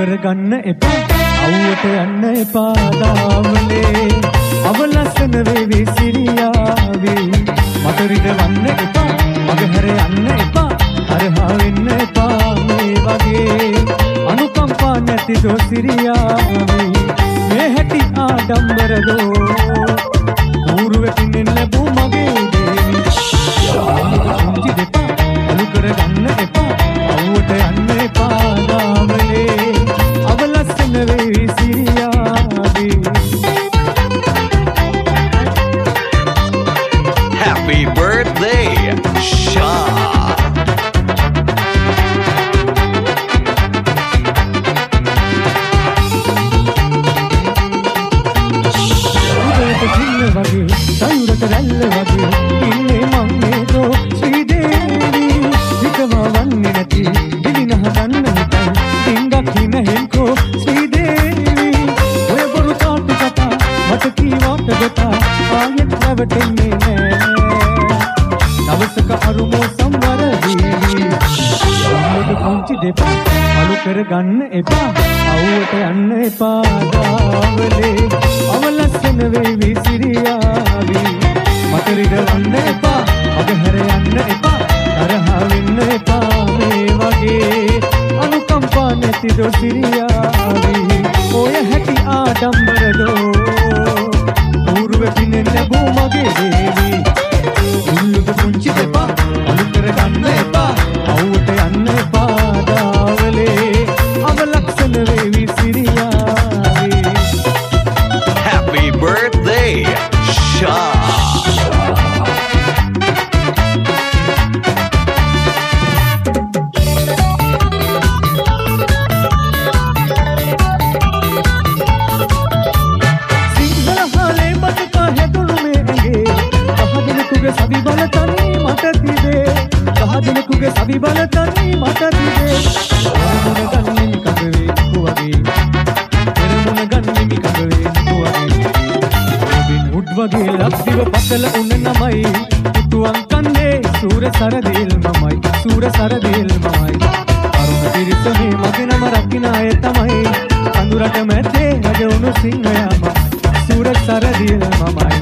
කරගන්න එපා අවුවට යන්න එපා දාවලේ අවලස්සන වේවි සිරියාවේ මට රිදවන්න එපා මගහැර යන්න එපා තරහා වෙන්න එපා මේ වගේ අනුකම්පා නැති දෝ සිරියාවේ මේ හැටි ආඩම්බර දෝ ඌරුවෙකින් ලැබූ මගේ දේවි පුංචි දෙපා අලු කරගන්න එපා අවුවට යන්න එපා දාවලේ අවලස්සන වේවි සිරියාවේ Happy birthday, Shah! සයුරට රැල්ල වගේ ඉන්නේ මම නේදෝ ශ්‍රී දේවි විකවා වන්නේ නැති දිලිනහ ගන්න හිතයි ඩිංගක් හිනහෙන්කෝ ශ්‍රී දේවි ඔය බොරු තාට්ටු කතා මට කීවාට ගොතා ආයෙත් රැවටෙන්නේ නෑ දවසක අරුමෝ සම්වර දේවි මොකද පුංචි දෙපා අලු කරගන්න එපා අවුවට යන්න එපා දාවලේ අවලස්සන වේවි සිරියාවේ මට රිදවන්න එපා අගහැර යන්න එපා තරහා වෙන්න එපා මේ වගේ අනුකම්පා නැති දෝ සිරියාවේ ඔය හැටි ආඩම්බර දෝ ඌරුවෙකින් ලැබූ මගේ දේවි උල්ලුක පුංචි දෙපා අලු කරගන්න එපා අවුවට යන්න එපා දාවලේ අවලස්සන වේවි සිරියාවේ Happy birthday, Shah! සවි බලතනි මට තිබේ කහදිනකුගේ සවි බලතනි මට තිබේ මොන ගන්නේ කඳවේ කුවගේ පෙරමුණ ගන්නේ කඳවේ කුවගේ රොබින් හුඩ් වගේ ලක්දිව පතල උන නමයි පුතුන් කන්නේ සූර සරදේල් මමයි සූර සරදේල් මමයි අරුණ පිරිස මේ මගේ නම රකින්න අය තමයි අඳුරට මැදේ රජ උණු සිංහයාම සූර සරදේල් මමයි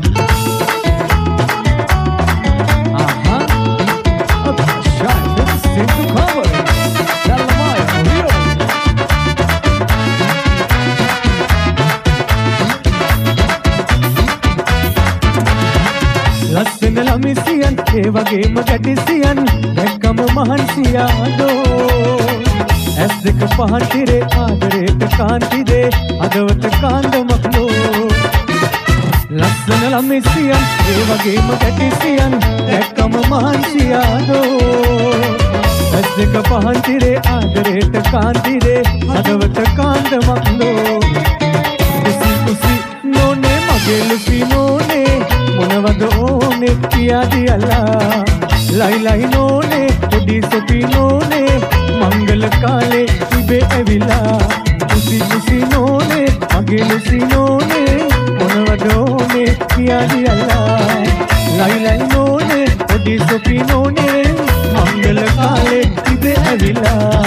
ලස්සන ළමිසියන් ඒ වගේම ගැටිසියන් දැක්කම මහන්සියාදෝ ඇස් දෙක පහන් තිරේ ආදරේට කාන්ති දේ අදවත කාන්දමක් නෝ ලස්සන ළමිසියන් ඒ වගේම ගැටිසියන් දැක්කම මහන්සියාදෝ ඇස් දෙක පහන් තිරේ ආදරේට කාන්ති දේ අදවත කාන්දමක් නෝ කුසි කුසි නෝනේ මගේ ලුසි නෝනේ මොනවද ඕනේ කියාදී අල්ලා ලයි ලයි නෝනේ පොඩි සොපි නෝනේ මංගල කාලේ ඉබේ ඇවිලා කුසි කුසි නෝනේ මගේ ලුසි නෝනේ මොනවද ඕනේ කියාදී අල්ලා ලයි ලයි නෝනේ පොඩි සොපි නෝනේ මංගල කාලේ ඉබේ ඇවිලා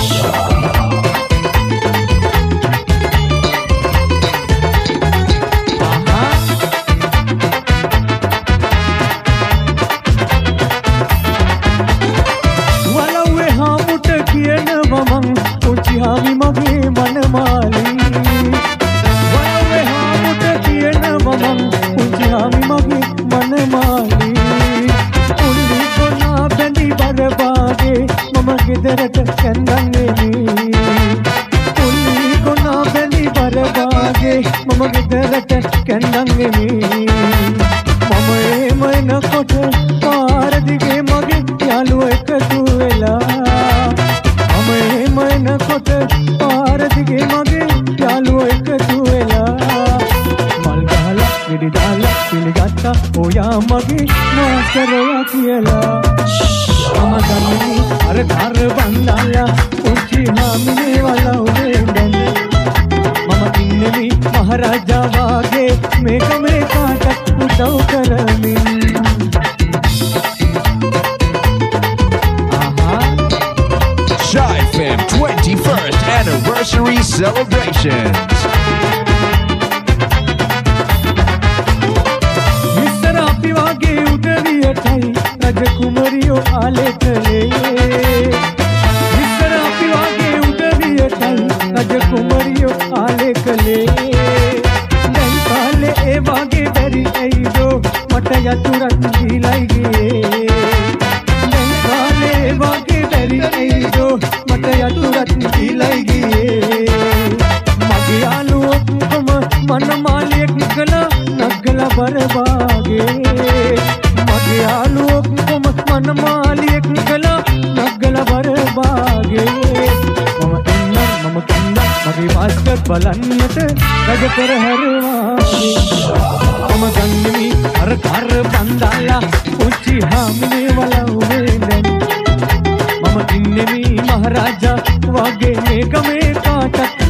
हावी मगे मनमाली वनवे हामुट कियन ममं पुंजी हावी मगे मनमाली उल्ली कोना बंदी बरबागे मम ගෙදරට කැඳන්නේ උල්ලි කොනා බැඳි බරබාගේ මම ගෙදරට කැඳන්නේ මම එම එනකොට පාර දිගේ මගේ යාළුවෝ එකතු වෙලා මම එම එනකොට පාර දිගේ මගේ යාළුවෝ එකතු වෙලා මල් ගහලා වෙඩි දාලා පිළිගත්තා ඔයා මගේ මාස්ටරයා කියලා මම දන්නේ අර ධාර බන්දාලා උච්චි මාමිනේ වලා උදෙන් මම ඉන්නේ මහරජා වාගේ මේක මේ කාටත් උදව් කරමින් Shy FM 21st Anniversary celebrations. Mr. Apivage udariyatai rajakumariyo alekale. Mr. Apivage udariyatai rajakumariyo alekale. Dan kale e wage beri aido mata yaturan dilai ge. Dan kale e wage beri aido mata yaturan dilai ge. Mage aluok koma manamaliyak nagala barbaage. Mage aluok koma manamaliyak nagala barbaage. Mama kenna mage vaskar balannata rajapar harwaage. Mama gangmi har kar bandala uchi hamne wala uven. Mama innemi maharaja wage megame katak